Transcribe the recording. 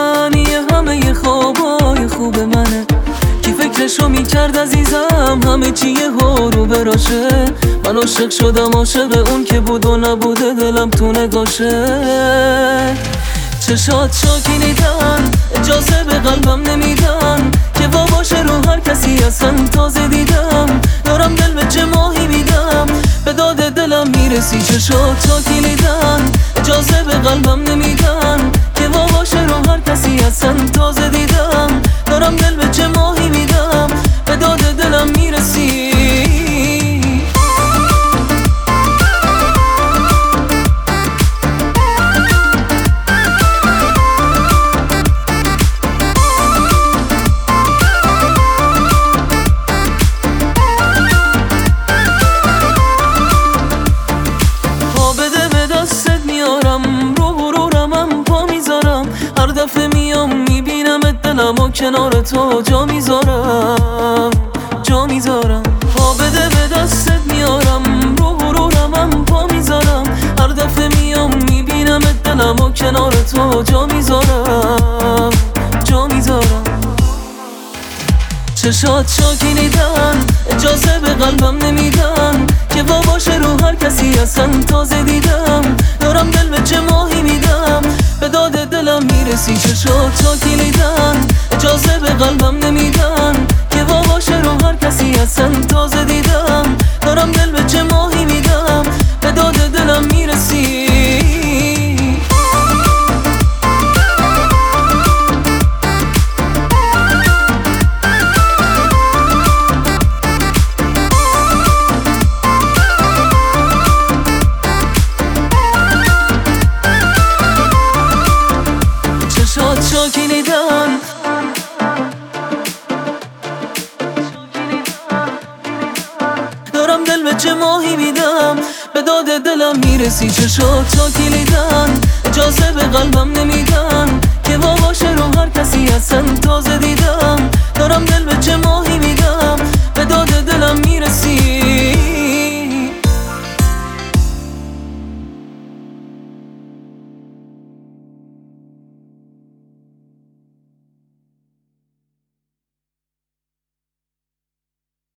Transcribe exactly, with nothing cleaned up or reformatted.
معنی همه خوابای خوب منه. کی فکرشو میکرد عزیزم همه چی یه رو براشه. من عاشق شدم، عاشق اون که بود و نبوده دلم تو نگاشه. چشات شاکینیدن اجازه به قلبم نمیدن که وا باشه رو هر کسی اصلا. تازه دیدم دارم دل به چه ماهی میدم، به داد دلم میرسی. چشات شاکینیدن اجازه به قلبم نمیدن که وا باشه رو هر کسی اصلا. تازه دیدم دارم دل به چه ماهی میدم، به داد دلم میرسی. دلمو کنار تو جا میذارم، جا میذارم. پا بده به دستت میارم، رو غرورمم پا میذارم. هر دفعه میام میبینم دلمو کنار تو جا میذارم، جا میذارم. چشات شاکینیدن اجازه به قلبم نمیدن که وا باشه رو هر کسی اصلا. تازه دیدم دارم دل به چه ماهی میدم، به داد دلم میرسی. چشات شاکینیدن اجازه به قلبم نمیدن که وا باشه رو هر کسی اصلا. تازه دیدم دارم دل به چه ماهی میدم، به داد دلم میرسی. شاکینیدن دارم دل به چه ماهی میدم، به داد دلم میرسی. چشات شاکینیدن اجازه به قلبم نمیدن که وا باشه رو هر کسی اصلا. تازه دیدم دارم دل به چه ماهی میدم، به داد